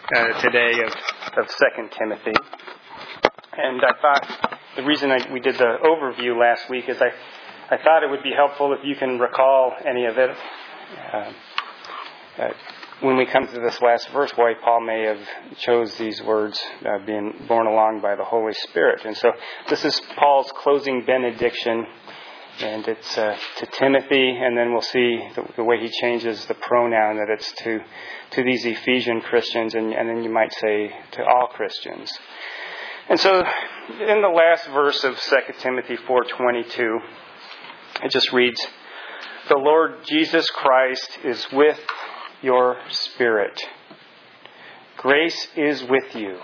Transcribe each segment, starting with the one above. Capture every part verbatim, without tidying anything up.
uh, today of, of Second Timothy. And I thought the reason I, we did the overview last week is I, I thought it would be helpful if you can recall any of it. Uh, uh, when we come to this last verse, why Paul may have chose these words, uh, being borne along by the Holy Spirit. And so this is Paul's closing benediction, and it's uh, to Timothy, and then we'll see the, the way he changes the pronoun, that it's to to these Ephesian Christians, and, and then you might say to all Christians. And so in the last verse of Second Timothy four twenty-two, it just reads, "The Lord Jesus Christ is with your spirit. Grace is with you."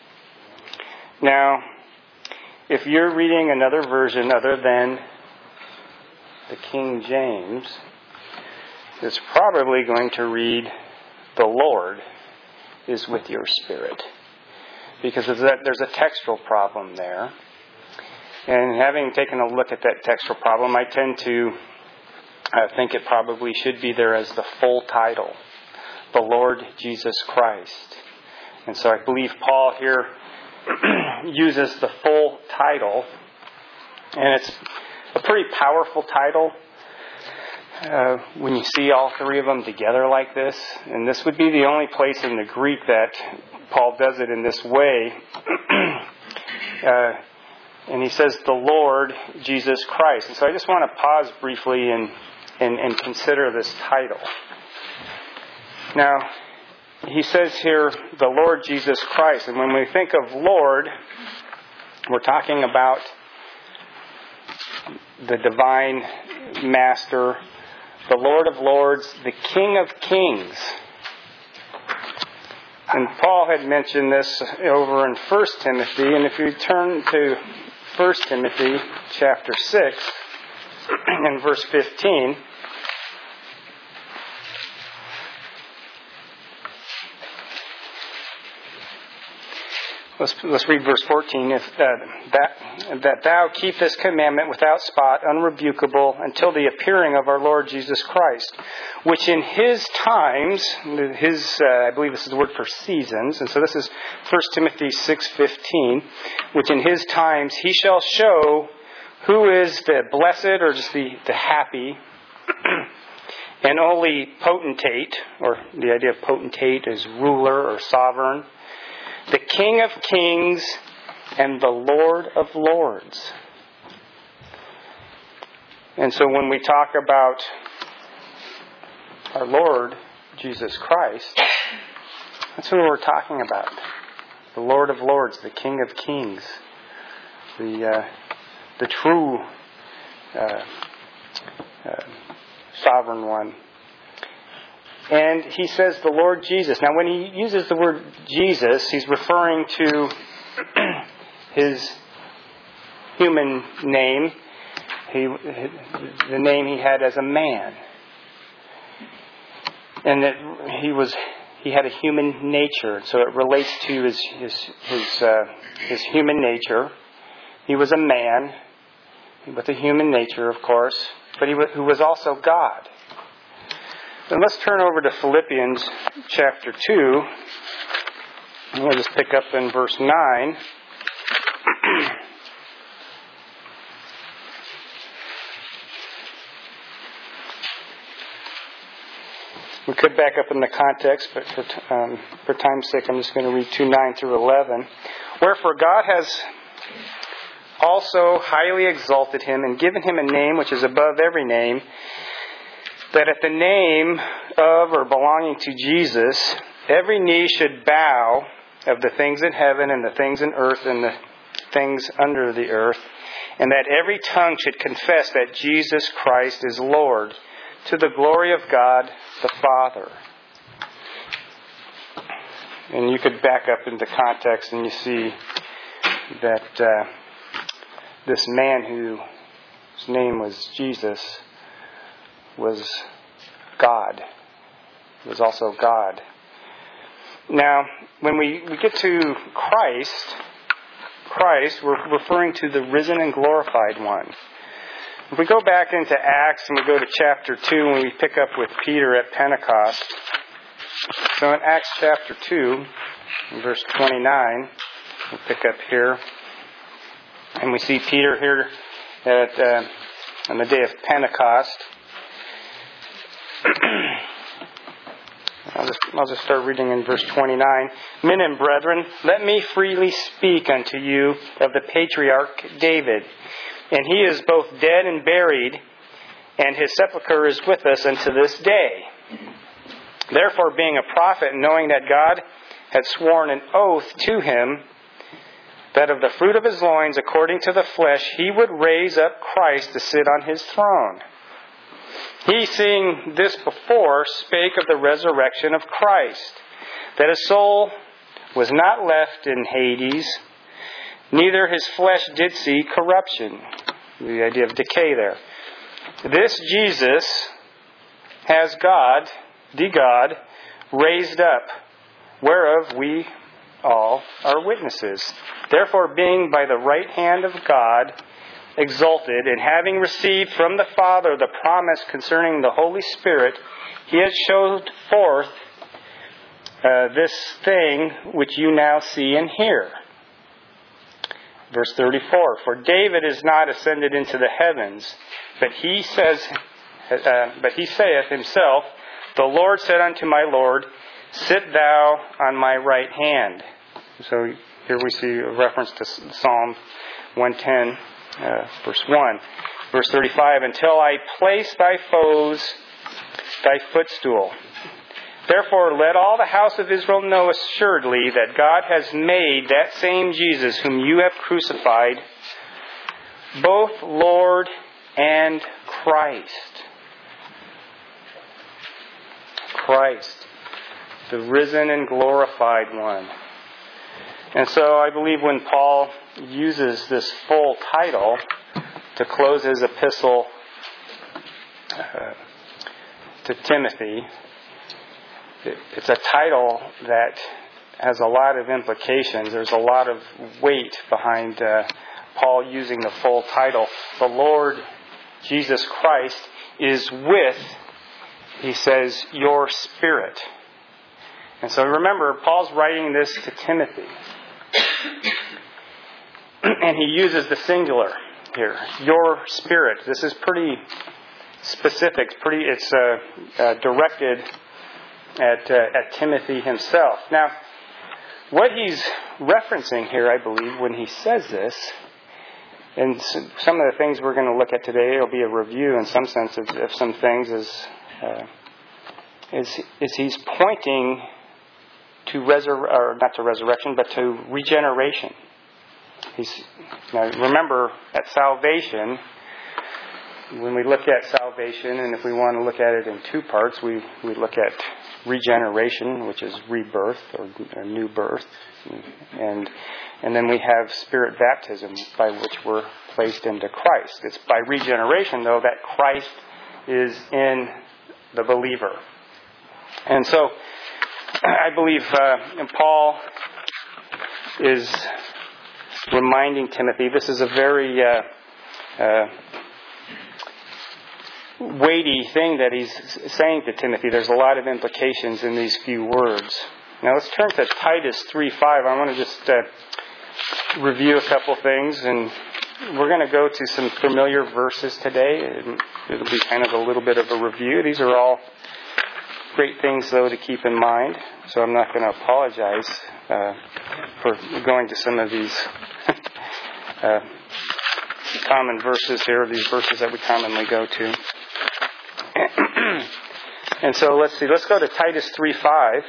Now, if you're reading another version other than the King James, it's probably going to read, "The Lord is with your spirit." Because there's a textual problem there. And having taken a look at that textual problem, I tend to I think it probably should be there as the full title, "The Lord Jesus Christ." And so I believe Paul here uses the full title, and it's a pretty powerful title uh, when you see all three of them together like this. And this would be the only place in the Greek that Paul does it in this way. uh, and he says, "The Lord Jesus Christ." And so I just want to pause briefly and And, and consider this title. Now, he says here, "The Lord Jesus Christ." And when we think of Lord, we're talking about the divine master, the Lord of Lords, the King of Kings. And Paul had mentioned this over in First Timothy. And if you turn to First Timothy chapter six, in verse fifteen, let's let's read verse fourteen. If uh, that that thou keep this commandment without spot, unrebukable, until the appearing of our Lord Jesus Christ, which in His times, His uh, I believe this is the word for seasons, and so this is First Timothy six fifteen, which in His times He shall show who is the blessed, or just the, the happy, and only potentate, or the idea of potentate is ruler or sovereign, the King of Kings and the Lord of Lords. And so when we talk about our Lord Jesus Christ, that's what we're talking about. The Lord of Lords, the King of Kings, the uh, the true uh, uh, sovereign one. And he says the Lord Jesus. Now when he uses the word Jesus, he's referring to his human name, he, the name he had as a man. And that he was he had a human nature. So it relates to his his his, uh, his human nature. He was a man with a human nature, of course, but he was, who was also God. Then let's turn over to Philippians chapter two. And we'll just pick up in verse nine. We could back up in the context, but for, um, for time's sake, I'm just going to read two nine through eleven. "Wherefore God has also highly exalted him and given him a name which is above every name, that at the name of or belonging to Jesus, every knee should bow, of the things in heaven and the things in earth and the things under the earth, and that every tongue should confess that Jesus Christ is Lord, to the glory of God the Father." And you could back up into context and you see that uh, this man whose name was Jesus was God. Was also God. Now, when we, we get to Christ, Christ, we're referring to the risen and glorified one. If we go back into Acts and we go to chapter two and we pick up with Peter at Pentecost, So in Acts chapter two, in verse twenty-nine, we'll pick up here. And we see Peter here at, uh, on the day of Pentecost. I'll just, I'll just start reading in verse twenty-nine. Men and brethren, let me freely speak unto you of the patriarch David. And he is both dead and buried, and his sepulchre is with us unto this day. Therefore, being a prophet, knowing that God had sworn an oath to him, that of the fruit of his loins, according to the flesh, he would raise up Christ to sit on his throne. He, seeing this before, spake of the resurrection of Christ, that his soul was not left in Hades, neither his flesh did see corruption. The idea of decay there. This Jesus has God, the God, raised up, whereof we all are witnesses. Therefore, being by the right hand of God exalted, and having received from the Father the promise concerning the Holy Spirit, he has showed forth uh, this thing which you now see and hear. Verse thirty-four, for David is not ascended into the heavens, but he says, uh, but he saith himself, the Lord said unto my Lord, sit thou on my right hand. So here we see a reference to Psalm one ten, uh, verse one. Verse thirty-five, until I place thy foes thy footstool. Therefore let all the house of Israel know assuredly that God has made that same Jesus whom you have crucified, both Lord and Christ. Christ, the risen and glorified one. And so I believe when Paul uses this full title to close his epistle uh, to Timothy, it, it's a title that has a lot of implications. There's a lot of weight behind uh, Paul using the full title. The Lord Jesus Christ is with, he says, your spirit. And so remember, Paul's writing this to Timothy. And he uses the singular here. Your spirit. This is pretty specific. Pretty. It's uh, uh, directed at, uh, at Timothy himself. Now, what he's referencing here, I believe, when he says this, and some of the things we're going to look at today, it'll be a review in some sense of, of some things, is, uh, is, is he's pointing to resur- or not to resurrection, but to regeneration. He's, now remember, at salvation, when we look at salvation, and if we want to look at it in two parts, we, we look at regeneration, which is rebirth or, or new birth, and and then we have spirit baptism, by which we're placed into Christ. It's by regeneration, though, that Christ is in the believer. And so, I believe uh, Paul is reminding Timothy, this is a very uh, uh, weighty thing that he's saying to Timothy. There's a lot of implications in these few words. Now let's turn to Titus three five. I want to just uh, review a couple things, and we're going to go to some familiar verses today. It'll be kind of a little bit of a review. These are all great things, though, to keep in mind. So I'm not going to apologize uh, for going to some of these uh, common verses here, these verses that we commonly go to. And so let's see. Let's go to Titus three five.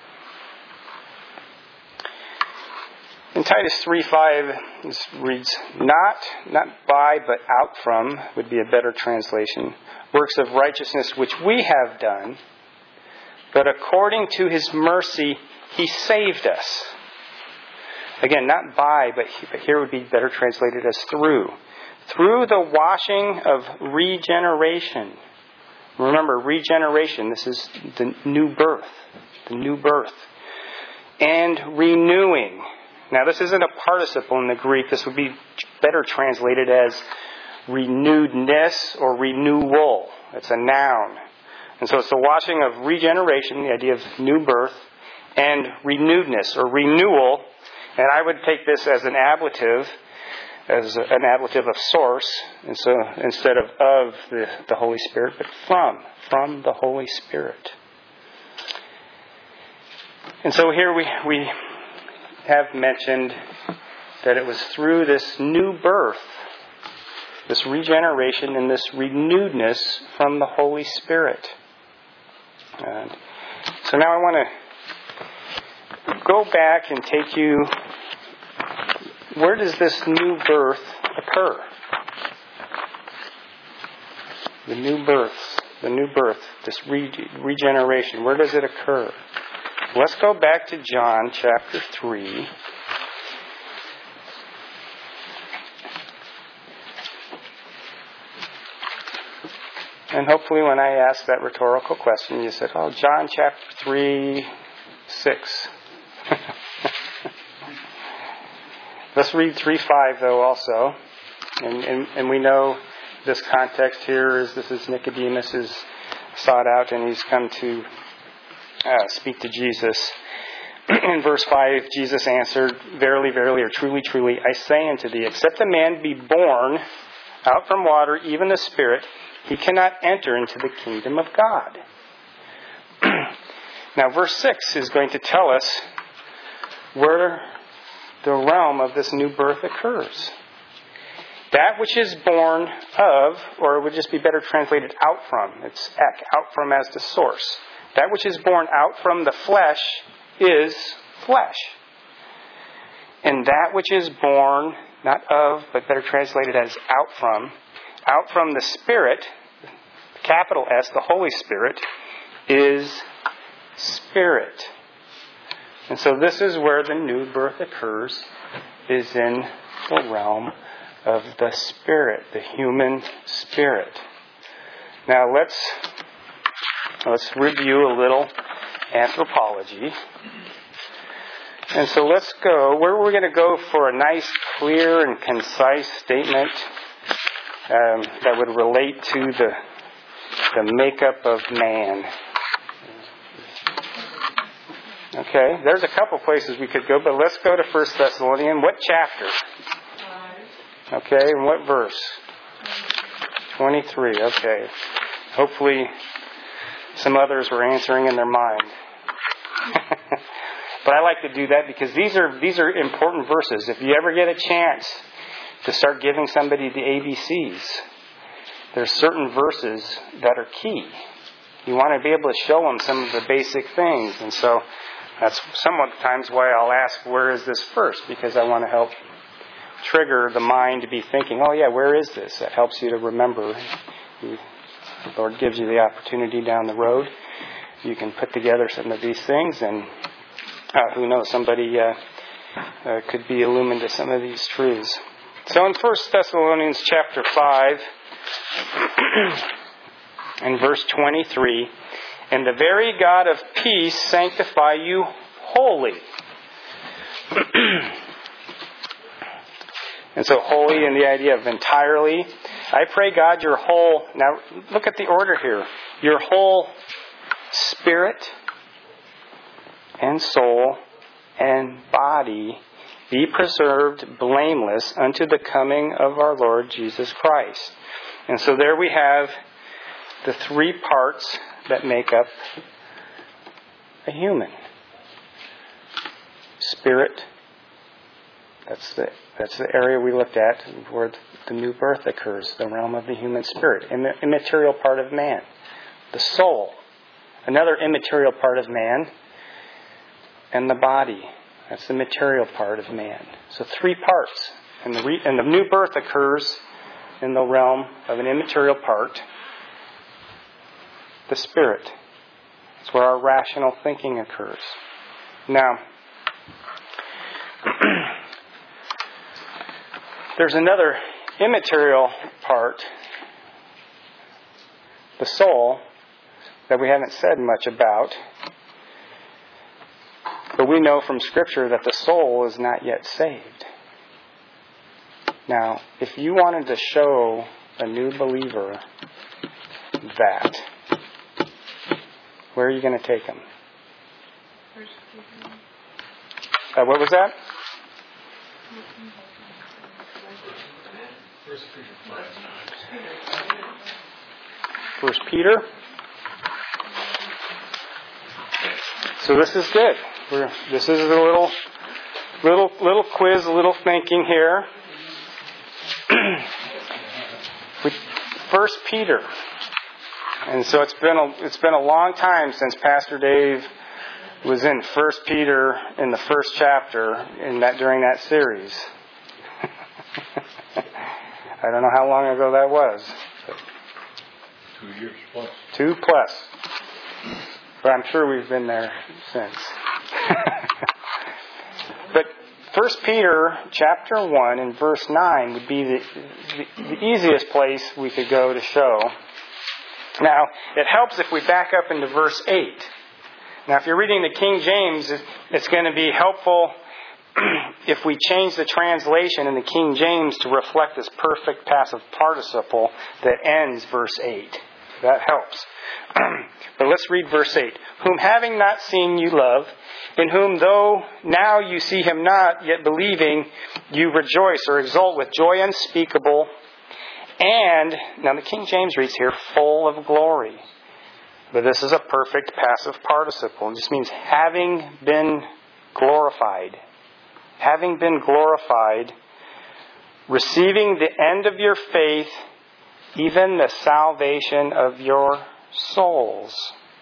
In Titus three five, this reads, Not, not by, but out from, would be a better translation, works of righteousness which we have done, but according to His mercy, He saved us. Again, not by, but here would be better translated as through. Through the washing of regeneration. Remember, regeneration, this is the new birth. The new birth. And renewing. Now, this isn't a participle in the Greek. This would be better translated as renewedness or renewal. It's a noun. And so it's the washing of regeneration, the idea of new birth, and renewedness or renewal. And I would take this as an ablative, as an ablative of source, and so instead of of the, the Holy Spirit, but from, from the Holy Spirit. And so here we, we have mentioned that it was through this new birth, this regeneration and this renewedness from the Holy Spirit. And so now I want to go back and take you, where does this new birth occur? The new birth, the new birth, this re- regeneration, where does it occur? Let's go back to John chapter three. And hopefully when I ask that rhetorical question, you said, oh, John chapter three, six. Let's read three five, though, also. And, and, and we know this context here is this is Nicodemus is sought out and he's come to uh, speak to Jesus. In verse five, Jesus answered, verily, verily, or truly, truly, I say unto thee, except a man be born out from water, even the Spirit, he cannot enter into the kingdom of God. Now, verse six is going to tell us where the realm of this new birth occurs. That which is born of, or it would just be better translated out from. It's ek, out from as the source. That which is born out from the flesh is flesh. And that which is born, not of, but better translated as out from, out from the Spirit, capital S, the Holy Spirit, is spirit. And so this is where the new birth occurs, is in the realm of the spirit, the human spirit. Now let's let's review a little anthropology. And so let's go, where we're going to go for a nice, clear, and concise statement um, that would relate to the the makeup of man. Okay, there's a couple places we could go, but let's go to First Thessalonians. What chapter? Okay, and what verse? twenty-three, okay. Hopefully some others were answering in their mind. But I like to do that because these are these are important verses. If you ever get a chance to start giving somebody the A B Cs, there's certain verses that are key. You want to be able to show them some of the basic things. And so that's sometimes why I'll ask, where is this first? Because I want to help trigger the mind to be thinking, oh yeah, where is this? That helps you to remember. You, the Lord gives you the opportunity down the road. You can put together some of these things, and uh, who knows, somebody uh, uh, could be illumined to some of these truths. So in First Thessalonians chapter five, in verse twenty-three, and the very God of peace sanctify you wholly. And so holy in the idea of entirely. I pray God your whole, now look at the order here, your whole spirit and soul and body be preserved blameless unto the coming of our Lord Jesus Christ. And so there we have the three parts that make up a human. Spirit, that's the that's the area we looked at where the new birth occurs, the realm of the human spirit, and the immaterial part of man. The soul, another immaterial part of man, and the body, that's the material part of man. So three parts, and the re, and the new birth occurs in the realm of an immaterial part, the spirit. It's where our rational thinking occurs. Now, there's another immaterial part, the soul, that we haven't said much about. But we know from Scripture that the soul is not yet saved. Now, if you wanted to show a new believer that, Where are you going to take them? Uh, what was that? First Peter. So this is good. We're, this is a little, little, little quiz, a little thinking here. First Peter. And so it's been a, it's been a long time since Pastor Dave was in First Peter in the first chapter in that during that series. I don't know how long ago that was. Two years plus. Two plus. But I'm sure we've been there since. But First Peter chapter one and verse nine would be the, the, the easiest place we could go to show. Now, it helps if we back up into verse eight. Now, if you're reading the King James, it's going to be helpful if we change the translation in the King James to reflect this perfect passive participle that ends verse eight. That helps. But let's read verse eight. Whom having not seen you love, in whom though now you see him not, yet believing you rejoice or exult with joy unspeakable, and, now the King James reads here, full of glory. But this is a perfect passive participle. It just means having been glorified. Having been glorified, receiving the end of your faith, even the salvation of your souls.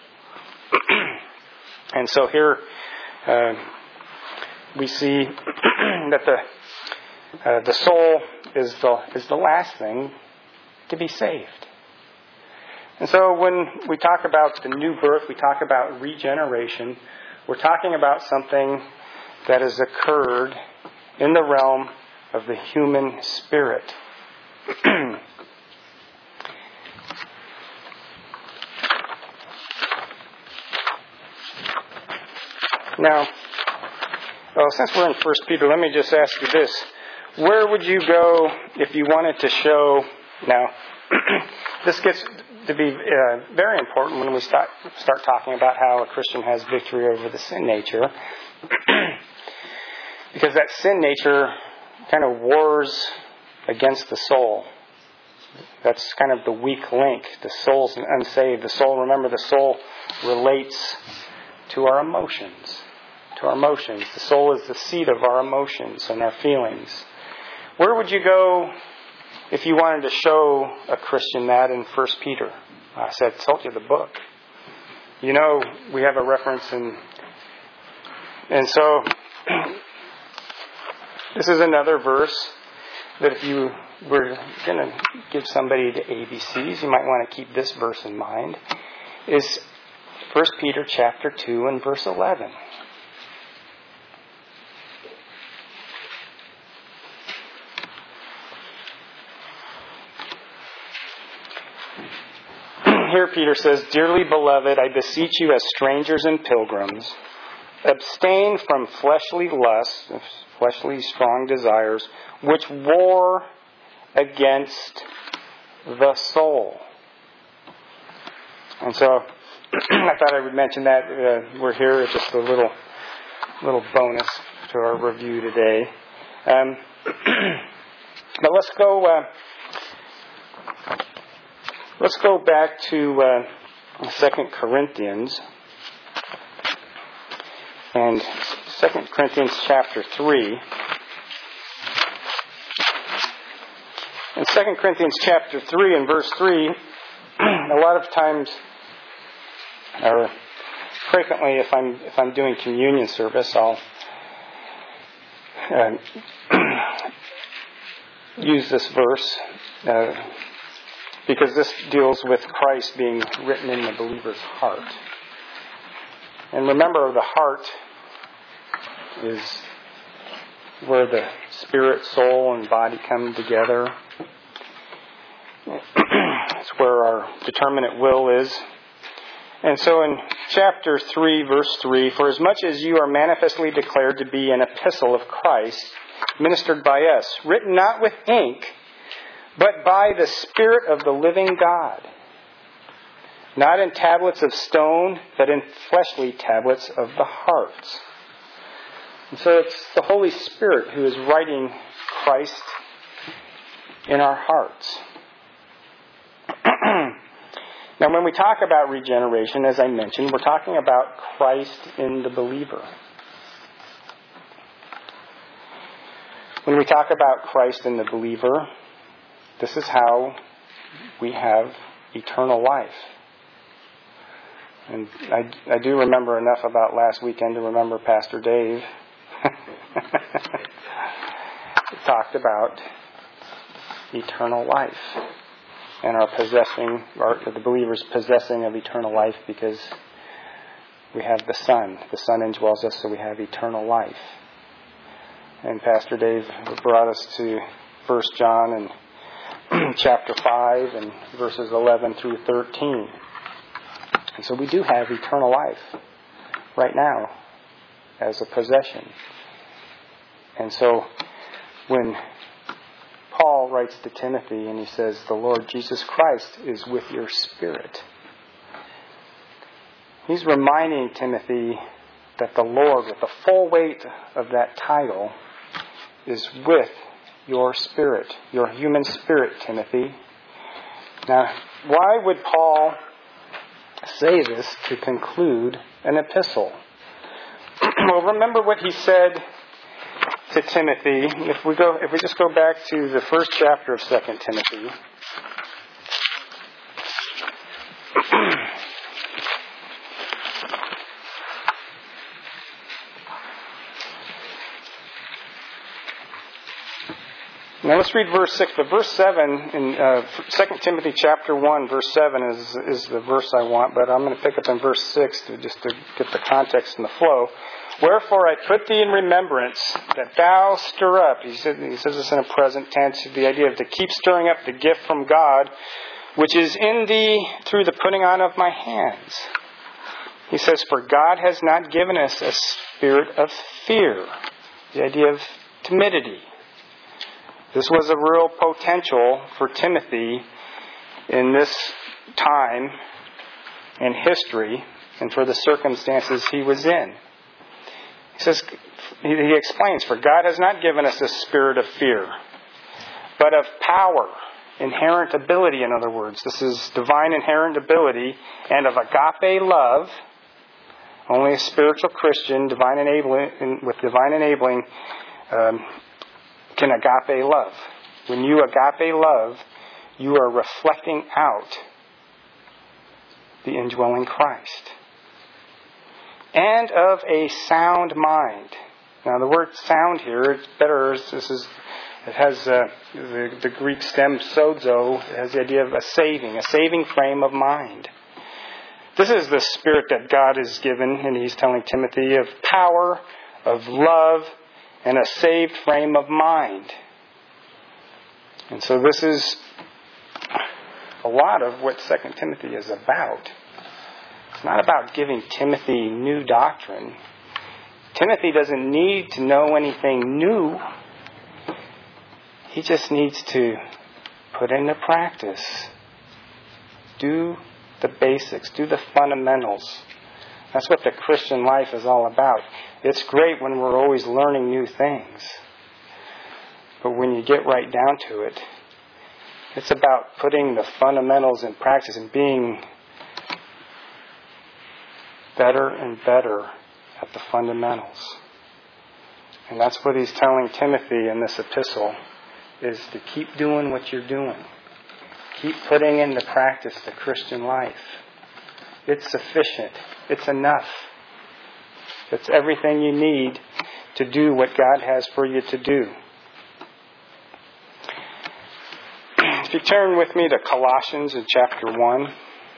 And so here uh, we see that the uh, the soul is the is the last thing to be saved. And so when we talk about the new birth, we talk about regeneration, we're talking about something that has occurred in the realm of the human spirit. Now, well, since we're in First Peter, let me just ask you this. Where would you go if you wanted to show... Now, this gets to be uh, very important when we start, start talking about how a Christian has victory over the sin nature. Because that sin nature kind of wars against the soul. That's kind of the weak link. The soul's unsaved. The soul, remember, the soul relates to our emotions. To our emotions. The soul is the seat of our emotions and our feelings. Where would you go if you wanted to show a Christian that in First Peter? I said, I told you the book. You know, we have a reference in... And so, this is another verse that if you were going to give somebody the A B Cs, you might want to keep this verse in mind. Is First Peter chapter two and verse eleven. Here Peter says, Dearly beloved, I beseech you as strangers and pilgrims, abstain from fleshly lusts, fleshly strong desires, which war against the soul. And so, I thought I would mention that. Uh, we're here, it's just a little little bonus to our review today. Um, but let's go... Uh, Let's go back to uh, Second Corinthians. And Second Corinthians chapter three. In Second Corinthians chapter three and verse three, a lot of times, or frequently if I'm if I'm doing communion service, I'll uh, use this verse. Uh, Because this deals with Christ being written in the believer's heart. And remember, the heart is where the spirit, soul, and body come together. It's where our determinate will is. And so in chapter three, verse three, For as much as you are manifestly declared to be an epistle of Christ, ministered by us, written not with ink, but by the Spirit of the living God. not in tablets of stone, but in fleshly tablets of the hearts. And so it's the Holy Spirit who is writing Christ in our hearts. Now, when we talk about regeneration, as I mentioned, we're talking about Christ in the believer. When we talk about Christ in the believer, this is how we have eternal life. And I, I do remember enough about last weekend to remember Pastor Dave talked about eternal life and our possessing, or the believers possessing of eternal life because we have the Son. The Son indwells us, so we have eternal life. And Pastor Dave brought us to First John and chapter five and verses eleven through thirteen. And so we do have eternal life right now as a possession. And so when Paul writes to Timothy and he says, the Lord Jesus Christ is with your spirit, he's reminding Timothy that the Lord, with the full weight of that title, is with your spirit, your human spirit, Timothy. Now, why would Paul say this to conclude an epistle? Well, remember what he said to Timothy. If we go, if we just go back to the first chapter of Second Timothy. Now let's read verse six. But verse seven in uh, Second Timothy chapter one, verse seven is is the verse I want. But I'm going to pick up in verse six to just to get the context and the flow. Wherefore I put thee in remembrance that thou stir up. He said he says this in a present tense. The idea of to keep stirring up the gift from God, which is in thee through the putting on of my hands. He says, for God has not given us a spirit of fear. The idea of timidity. This was a real potential for Timothy in this time in history and for the circumstances he was in. He says, he explains, for God has not given us a spirit of fear, but of power, inherent ability, in other words. This is divine inherent ability, and of agape love. Only a spiritual Christian, divine enabling, with divine enabling, um, can agape love. When you agape love, you are reflecting out the indwelling Christ. And of a sound mind. Now the word sound here, it's better, this is, it has uh, the, the Greek stem sozo, it has the idea of a saving, a saving frame of mind. This is the spirit that God has given, and he's telling Timothy, of power, of love, and a saved frame of mind. And so this is a lot of what Second Timothy is about. It's not about giving Timothy new doctrine. Timothy doesn't need to know anything new. He just needs to put into practice. Do the basics. Do the fundamentals. That's what the Christian life is all about. It's great when we're always learning new things. But when you get right down to it, it's about putting the fundamentals in practice and being better and better at the fundamentals. And that's what he's telling Timothy in this epistle, is to keep doing what you're doing. Keep putting into practice the Christian life. It's sufficient. It's enough. It's everything you need to do what God has for you to do. If you turn with me to Colossians in chapter one.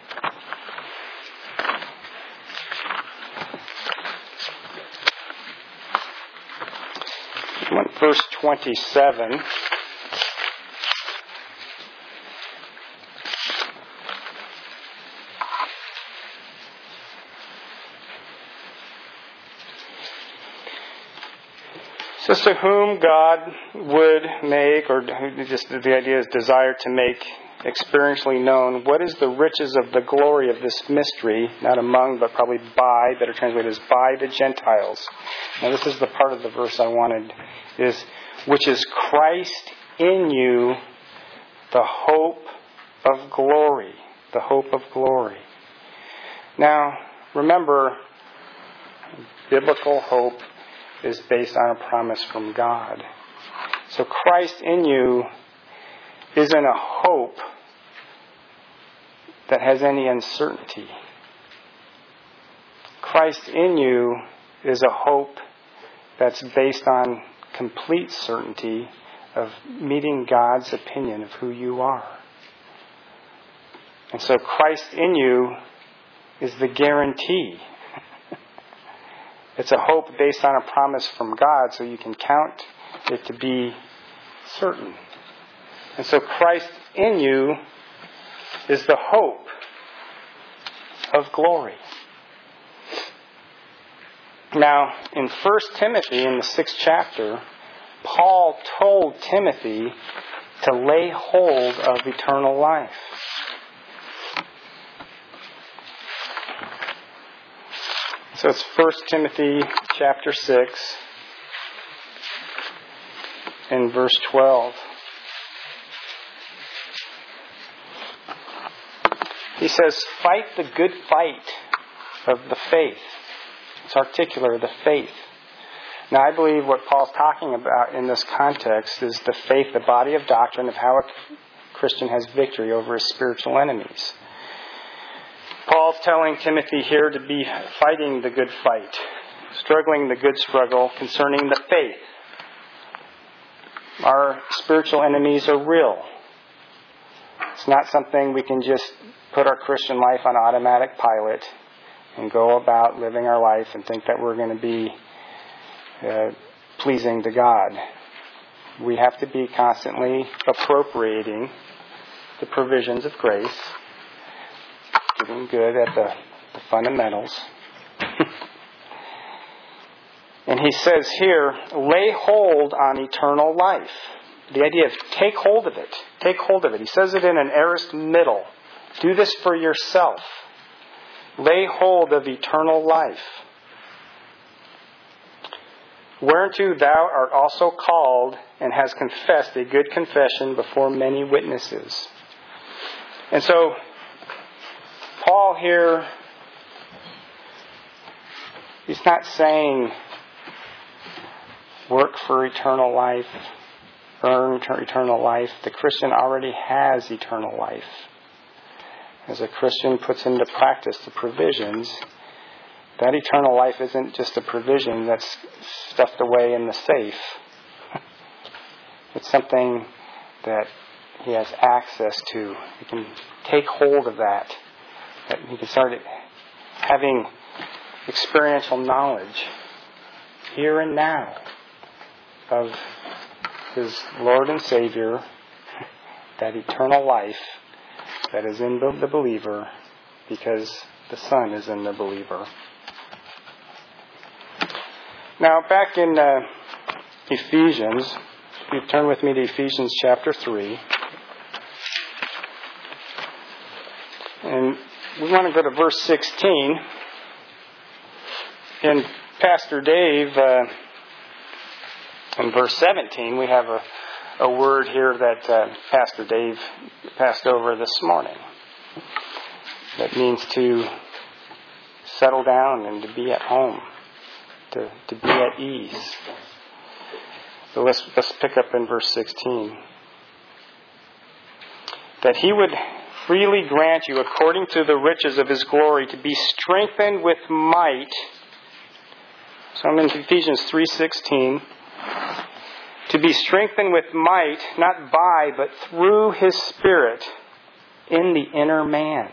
Verse twenty-seven. Says, to whom God would make, or just the idea is desire to make experientially known, what is the riches of the glory of this mystery, not among, but probably by, better translated as by the Gentiles. Now this is the part of the verse I wanted, is, which is Christ in you, the hope of glory. The hope of glory. Now, remember, biblical hope is based on a promise from God. So Christ in you isn't a hope that has any uncertainty. Christ in you is a hope that's based on complete certainty of meeting God's opinion of who you are. And so Christ in you is the guarantee. It's a hope based on a promise from God, so you can count it to be certain. And so Christ in you is the hope of glory. Now, in First Timothy, in the sixth chapter, Paul told Timothy to lay hold of eternal life. So it's First Timothy chapter six and verse twelve. He says, fight the good fight of the faith. It's articular, the faith. Now I believe what Paul's talking about in this context is the faith, the body of doctrine of how a Christian has victory over his spiritual enemies. Paul's telling Timothy here to be fighting the good fight, struggling the good struggle concerning the faith. Our spiritual enemies are real. It's not something we can just put our Christian life on automatic pilot and go about living our life and think that we're going to be uh, pleasing to God. We have to be constantly appropriating the provisions of grace, getting good at the, the fundamentals. And he says here, lay hold on eternal life. The idea of take hold of it. Take hold of it. He says it in an aorist middle. Do this for yourself. Lay hold of eternal life, whereunto thou art also called and hast confessed a good confession before many witnesses. And so, Paul here, he's not saying work for eternal life, earn eternal life. The Christian already has eternal life. As a Christian puts into practice the provisions, that eternal life isn't just a provision that's stuffed away in the safe. It's something that he has access to. He can take hold of that. That he can start having experiential knowledge here and now of his Lord and Savior, that eternal life that is in the believer because the Son is in the believer. Now, back in uh, Ephesians, you turn with me to Ephesians chapter three. And we want to go to verse sixteen. In Pastor Dave, uh, in verse seventeen, we have a A word here that uh, Pastor Dave passed over this morning. That means to settle down and to be at home, to, to be at ease. So let's, let's pick up in verse sixteen. That he would freely grant you, according to the riches of his glory, to be strengthened with might. So I'm in Ephesians three sixteen. To be strengthened with might, not by, but through his Spirit in the inner man.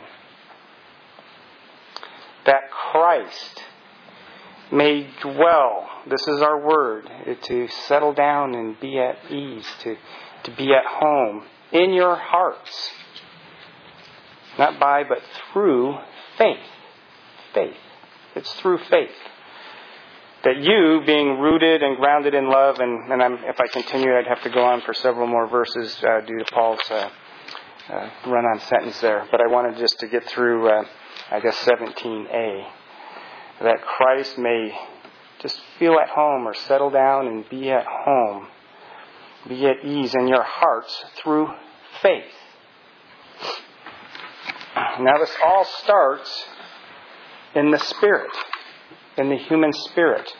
That Christ may dwell, this is our word, to settle down and be at ease, to, to be at home in your hearts. Not by, but through faith. Faith. It's through faith. That you, being rooted and grounded in love, and, and I'm, if I continue, I'd have to go on for several more verses uh, due to Paul's uh, uh, run-on sentence there, but I wanted just to get through, uh, I guess, seventeen A. That Christ may just feel at home or settle down and be at home, be at ease in your hearts through faith. Now this all starts in the Spirit, in the human spirit.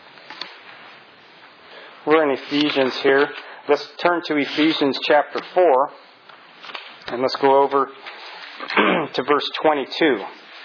We're in Ephesians here. Let's turn to Ephesians chapter four, and let's go over to verse twenty-two.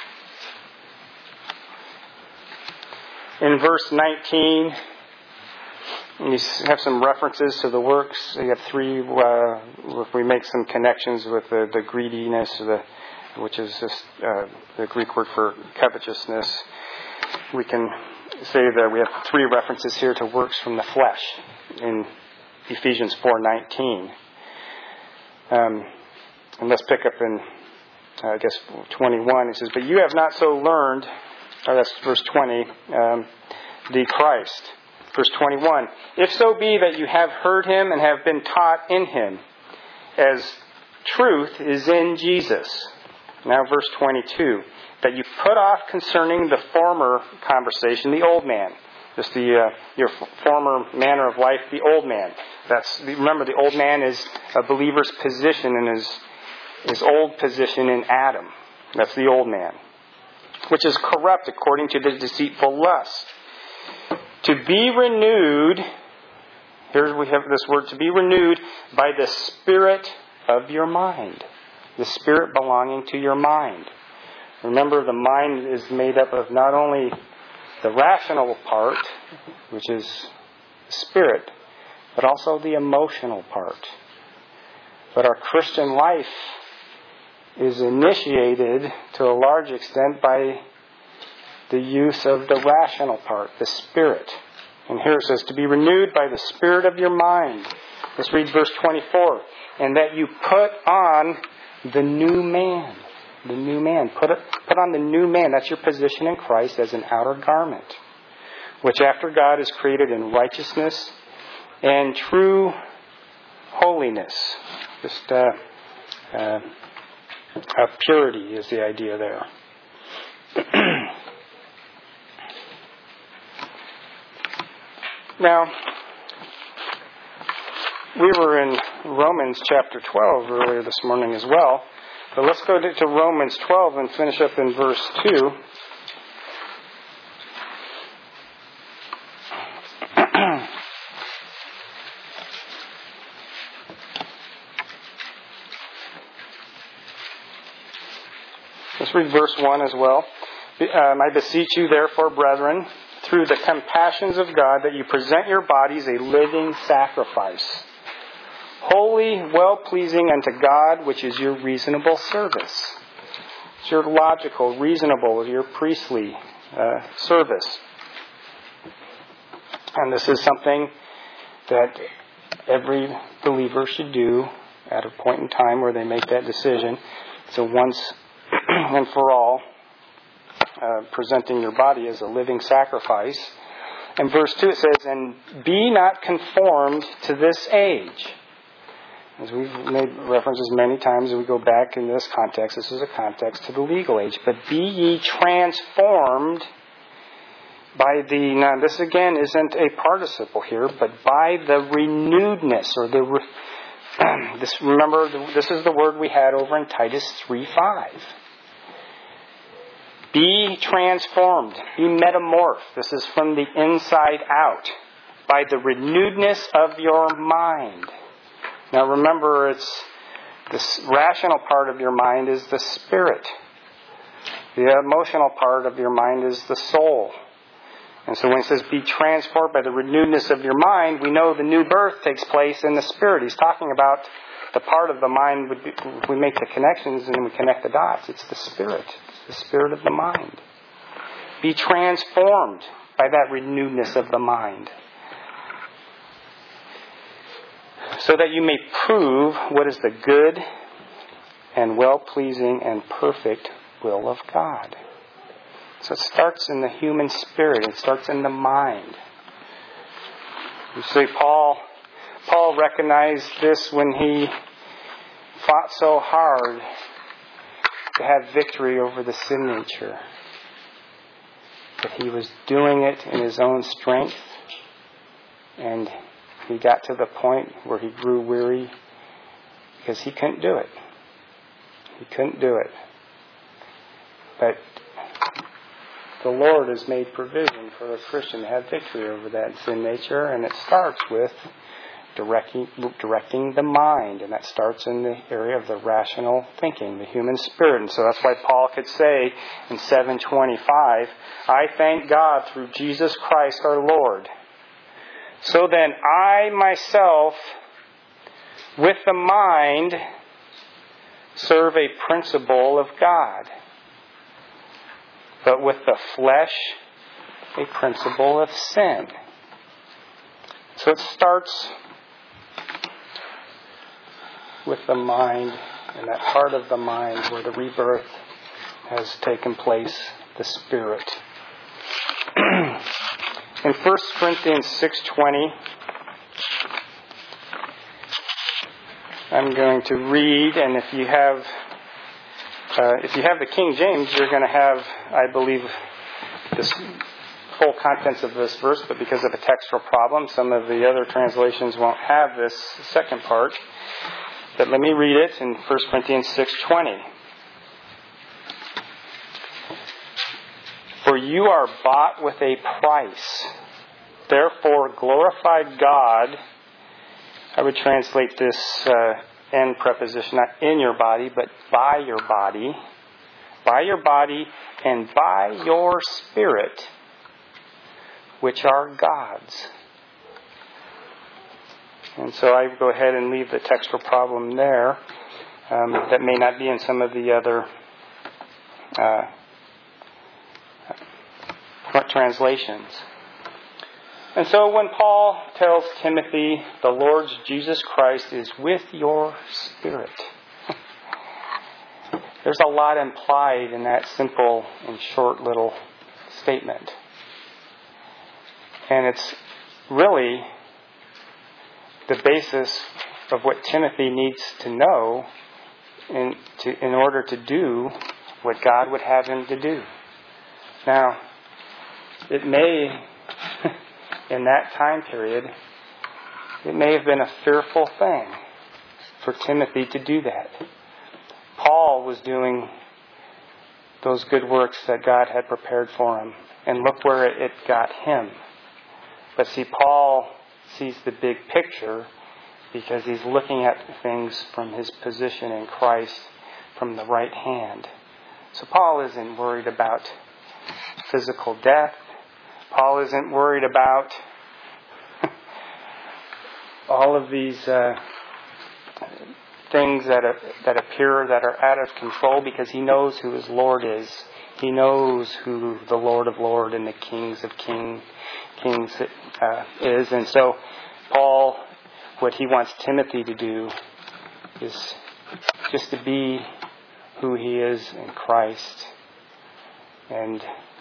In verse nineteen, you have some references to the works. You have three, uh, if we make some connections with the, the greediness, the, which is just, uh, the Greek word for covetousness, we can say that we have three references here to works from the flesh in Ephesians four nineteen. Um, and let's pick up in, uh, I guess, twenty-one. It says, "But you have not so learned," oh, that's verse twenty, um, "the Christ." Verse twenty-one, "If so be that you have heard him and have been taught in him, as truth is in Jesus." Now verse twenty-two, "that you put off concerning the former conversation, the old man." Just the uh, your f- former manner of life, the old man. That's remember, the old man is a believer's position in his his old position in Adam. That's the old man, which is corrupt according to the deceitful lust. To be renewed, here we have this word, to be renewed by the spirit of your mind. The spirit belonging to your mind. Remember, the mind is made up of not only the rational part, which is spirit, but also the emotional part. But our Christian life is initiated to a large extent by the use of the rational part, the spirit. And here it says, to be renewed by the spirit of your mind. Let's read verse twenty-four. "And that you put on the new man." The new man. Put it, put on the new man. That's your position in Christ as an outer garment, which after God is created in righteousness and true holiness. Just uh, uh, uh, purity is the idea there. Now, we were in Romans chapter twelve earlier this morning as well. But let's go to Romans twelve and finish up in verse two. Let's read verse one as well. Um, "I beseech you, therefore, brethren, through the compassions of God, that you present your bodies a living sacrifice, holy, well-pleasing unto God, which is your reasonable service." It's your logical, reasonable, your priestly uh, service. And this is something that every believer should do at a point in time where they make that decision. So once and for all, uh, presenting your body as a living sacrifice. In verse two it says, "And be not conformed to this age." As we've made references many times as we go back in this context, this is a context to the legal age. "But be ye transformed by the," now this again isn't a participle here, but by the renewedness, or the, re, this, remember, this is the word we had over in Titus three five. Be transformed, be metamorphed. This is from the inside out, by the renewedness of your mind. Now remember, it's this rational part of your mind is the spirit. The emotional part of your mind is the soul. And so when it says be transformed by the renewedness of your mind, we know the new birth takes place in the spirit. He's talking about the part of the mind, would be, if we make the connections and we connect the dots, it's the spirit. It's the spirit of the mind. Be transformed by that renewedness of the mind, so that you may prove what is the good and well-pleasing and perfect will of God. So it starts in the human spirit. It starts in the mind. You see, Paul, Paul recognized this when he fought so hard to have victory over the sin nature. But he was doing it in his own strength. And he got to the point where he grew weary because he couldn't do it. He couldn't do it. But the Lord has made provision for a Christian to have victory over that sin nature. And it starts with Directing, directing the mind, and that starts in the area of the rational thinking, the human spirit. And so that's why Paul could say in seven twenty-five, I thank God through Jesus Christ our Lord. So then I myself, with the mind, serve a principle of God, but with the flesh, a principle of sin. So it starts with the mind, and that part of the mind where the rebirth has taken place, the spirit. In First Corinthians six twenty, I'm going to read, and if you have uh, if you have the King James, you're going to have, I believe, this full contents of this verse, but because of a textual problem, some of the other translations won't have this second part. But let me read it in First Corinthians six twenty. For you are bought with a price. Therefore glorify God. I would translate this uh, end preposition, not in your body, but by your body. By your body and by your spirit, which are God's. And so I go ahead and leave the textual problem there. Um, that may not be in some of the other uh, translations. And so when Paul tells Timothy, the Lord Jesus Christ is with your spirit, there's a lot implied in that simple and short little statement. And it's really the basis of what Timothy needs to know in, to, in order to do what God would have him to do. Now, it may, in that time period, it may have been a fearful thing for Timothy to do that. Paul was doing those good works that God had prepared for him, and look where it got him. But see, Paul sees the big picture because he's looking at things from his position in Christ from the right hand. So Paul isn't worried about physical death. Paul isn't worried about all of these uh, things that are, that appear that are out of control, because he knows who his Lord is. He knows who the Lord of Lords and the Kings of King, Kings uh, is. And so Paul, what he wants Timothy to do is just to be who he is in Christ. And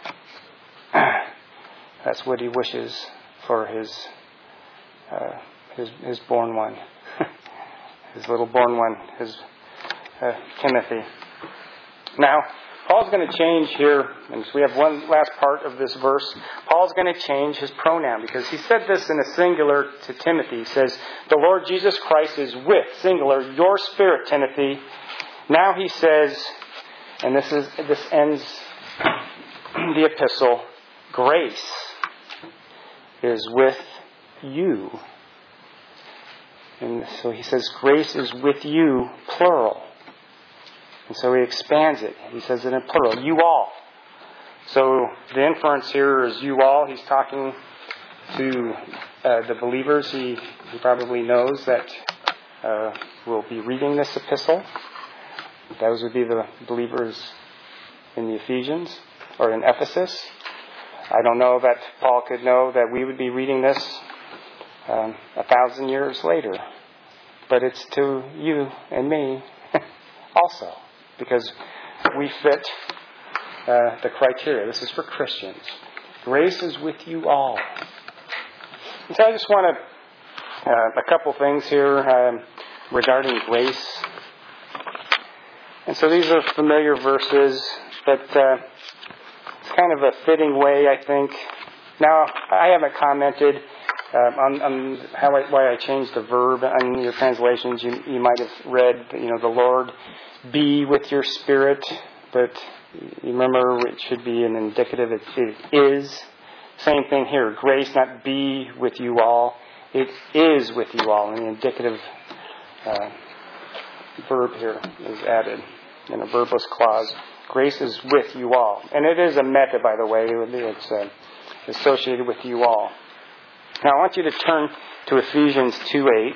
that's what he wishes for his uh, his, his born one, his little born one, his uh, Timothy. Now, Paul's going to change here, and so we have one last part of this verse. Paul's going to change his pronoun, because he said this in a singular to Timothy. He says, the Lord Jesus Christ is with, singular, your spirit, Timothy. Now he says, and this is this ends the epistle, grace is with you. And so he says, grace is with you, plural. And so he expands it. He says it in plural, you all. So the inference here is you all. He's talking to uh, the believers he, he probably knows that uh, will be reading this epistle. Those would be the believers in the Ephesians or in Ephesus. I don't know that Paul could know that we would be reading this um, a thousand years later. But it's to you and me also, because we fit uh, the criteria. This is for Christians. Grace is with you all. And so I just want to, uh, a couple things here um, regarding grace. And so these are familiar verses, but uh, it's kind of a fitting way, I think. Now, I haven't commented um, on, on how I, why I changed the verb on your translations. You, you might have read, you know, the Lord be with your spirit, but you remember it should be an indicative. It, it is. Same thing here. Grace, not be with you all. It is with you all. And the indicative uh, verb here is added in a verbless clause. Grace is with you all. And it is a meta, by the way. It's uh, associated with you all. Now I want you to turn to Ephesians two eight.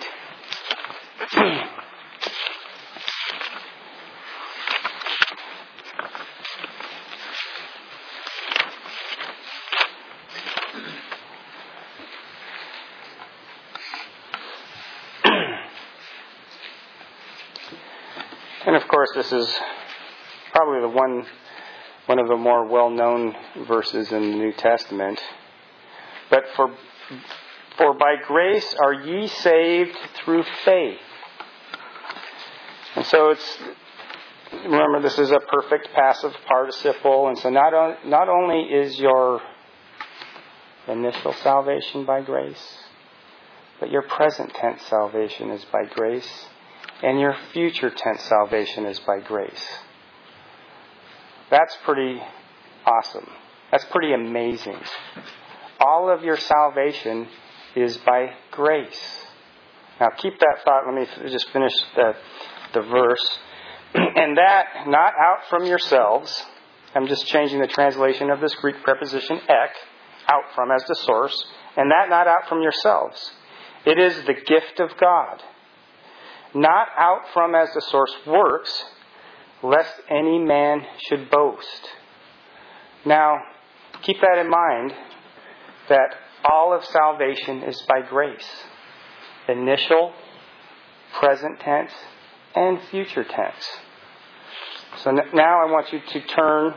And of course, this is probably the one one of the more well-known verses in the New Testament. But for for by grace are ye saved through faith. And so it's, remember, this is a perfect passive participle, and so not on, not only is your initial salvation by grace, but your present tense salvation is by grace. And your future tense salvation is by grace. That's pretty awesome. That's pretty amazing. All of your salvation is by grace. Now keep that thought. Let me just finish the, the verse. And that not out from yourselves. I'm just changing the translation of this Greek preposition ek, out from as the source. And that not out from yourselves. It is the gift of God. Not out from as the source works, lest any man should boast. Now, keep that in mind, that all of salvation is by grace. Initial, present tense, and future tense. So now I want you to turn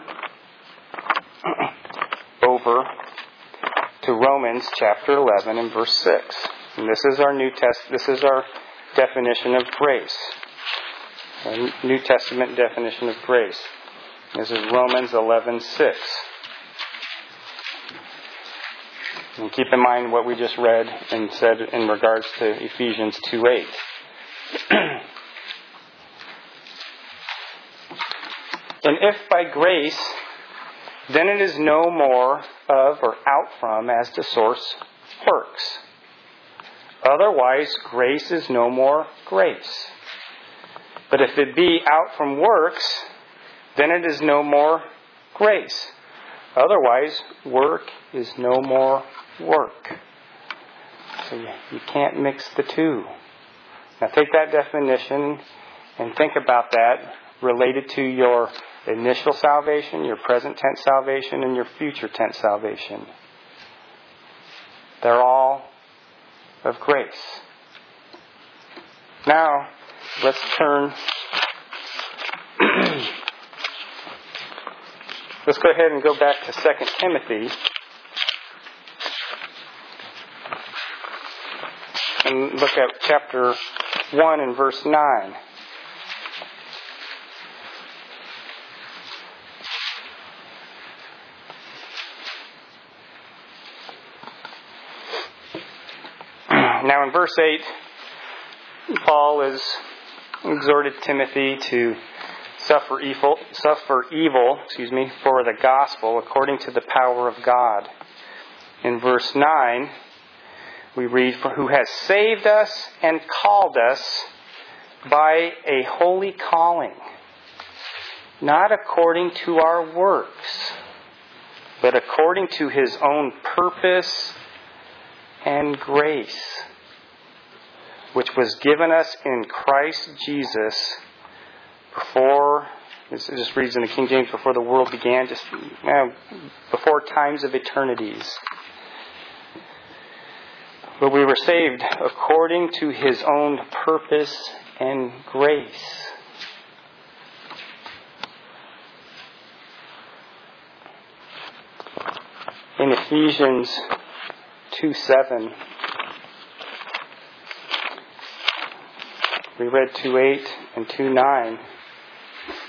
over to Romans chapter eleven and verse six. And this is our New Test. This is our definition of grace. A New Testament definition of grace. This is Romans eleven six. And keep in mind what we just read and said in regards to Ephesians two eight. And if by grace, then it is no more of or out from as the source works. Otherwise, grace is no more grace. But if it be out from works, then it is no more grace. Otherwise, work is no more work. So you, you can't mix the two. Now take that definition and think about that related to your initial salvation, your present tense salvation, and your future tense salvation. They're all of grace. Now, let's turn. Let's go ahead and go back to Second Timothy. And look at chapter one and verse nine. Now in verse eight, Paul has exhorted Timothy to suffer evil, suffer evil, excuse me, for the gospel according to the power of God. In verse nine, we read, "For who has saved us and called us by a holy calling, not according to our works, but according to His own purpose and grace, which was given us in Christ Jesus before," this just reads in the King James, "before the world began," just you know, before times of eternities. But we were saved according to His own purpose and grace. In Ephesians two seven, we read two eight and two nine.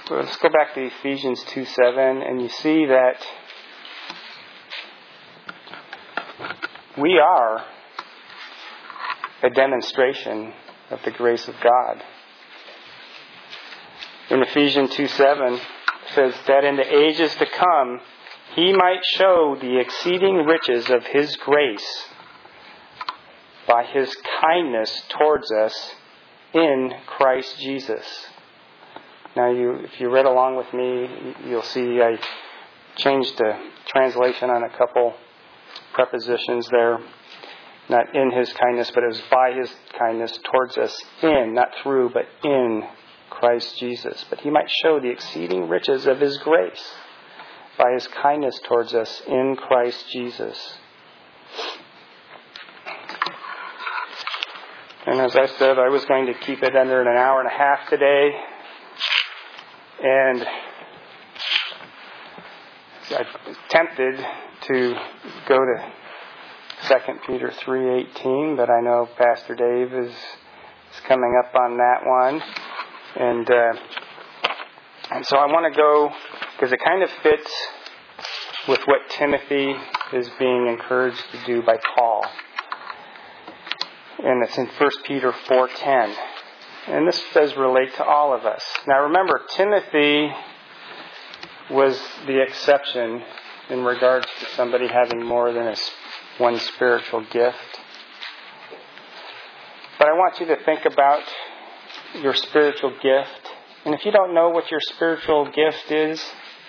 Well, let's go back to Ephesians two seven, and you see that we are a demonstration of the grace of God. In Ephesians two seven, it says that in the ages to come, He might show the exceeding riches of His grace by His kindness towards us in Christ Jesus. Now, you, if you read along with me, you'll see I changed the translation on a couple prepositions there. Not in His kindness, but it was by His kindness towards us in, not through, but in Christ Jesus. But He might show the exceeding riches of His grace by His kindness towards us in Christ Jesus. And as I said, I was going to keep it under an hour and a half today. And I was tempted to go to Second Peter three eighteen, but I know Pastor Dave is, is coming up on that one. And, uh, and so I want to go, because it kind of fits with what Timothy is being encouraged to do by Paul. And it's in First Peter four ten. And this does relate to all of us. Now remember, Timothy was the exception in regards to somebody having more than a, one spiritual gift. But I want you to think about your spiritual gift. And if you don't know what your spiritual gift is,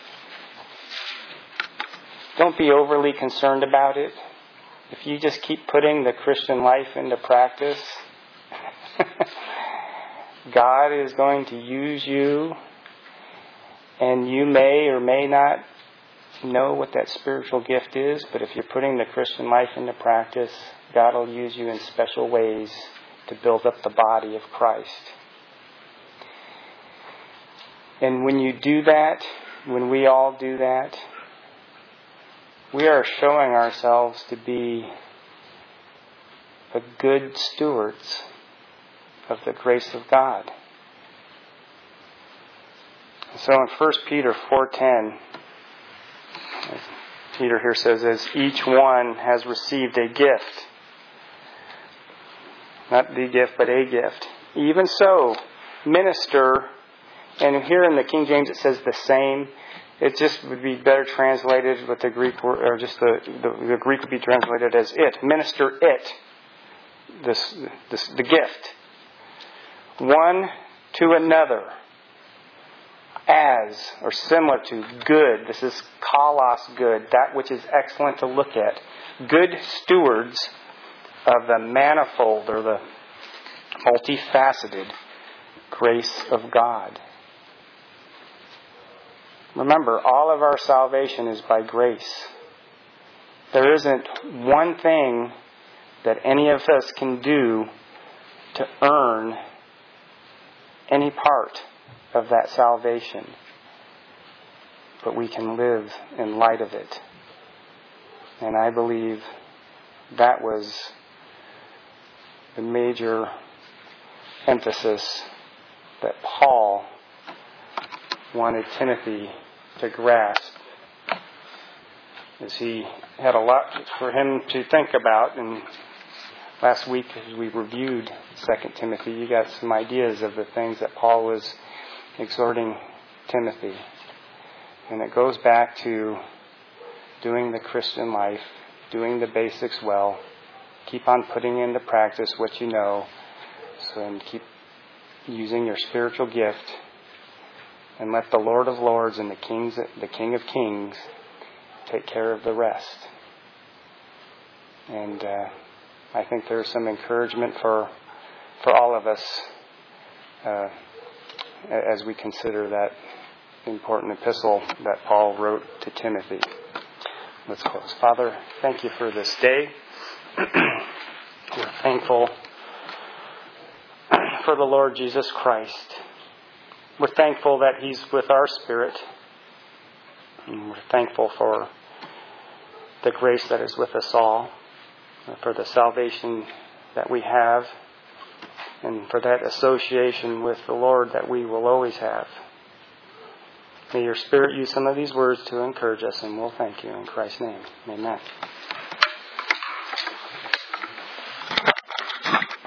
don't be overly concerned about it. If you just keep putting the Christian life into practice, God is going to use you, and you may or may not know what that spiritual gift is, but if you're putting the Christian life into practice, God will use you in special ways to build up the body of Christ. And when you do that, when we all do that, we are showing ourselves to be a good stewards of the grace of God. So in First Peter four ten, Peter here says, as each one has received a gift, not the gift, but a gift, even so, minister. And here in the King James it says the same. It just would be better translated with the Greek word, or just the, the, the Greek would be translated as it. Minister it, this, this, the gift, one to another, as, or similar to, good. This is kalos good, that which is excellent to look at. Good stewards of the manifold, or the multifaceted grace of God. Remember, all of our salvation is by grace. There isn't one thing that any of us can do to earn any part of that salvation. But we can live in light of it. And I believe that was the major emphasis that Paul wanted Timothy to grasp, as he had a lot for him to think about. And last week, as we reviewed Second Timothy, you got some ideas of the things that Paul was exhorting Timothy. And it goes back to doing the Christian life, doing the basics well, keep on putting into practice what you know, so and keep using your spiritual gift. And let the Lord of Lords and the Kings, the King of Kings, take care of the rest. And uh, I think there's some encouragement for for all of us uh, as we consider that important epistle that Paul wrote to Timothy. Let's close. Father, thank you for this day. We're thankful for the Lord Jesus Christ. We're thankful that He's with our spirit. And we're thankful for the grace that is with us all, for the salvation that we have, and for that association with the Lord that we will always have. May your Spirit use some of these words to encourage us, and we'll thank you in Christ's name. Amen.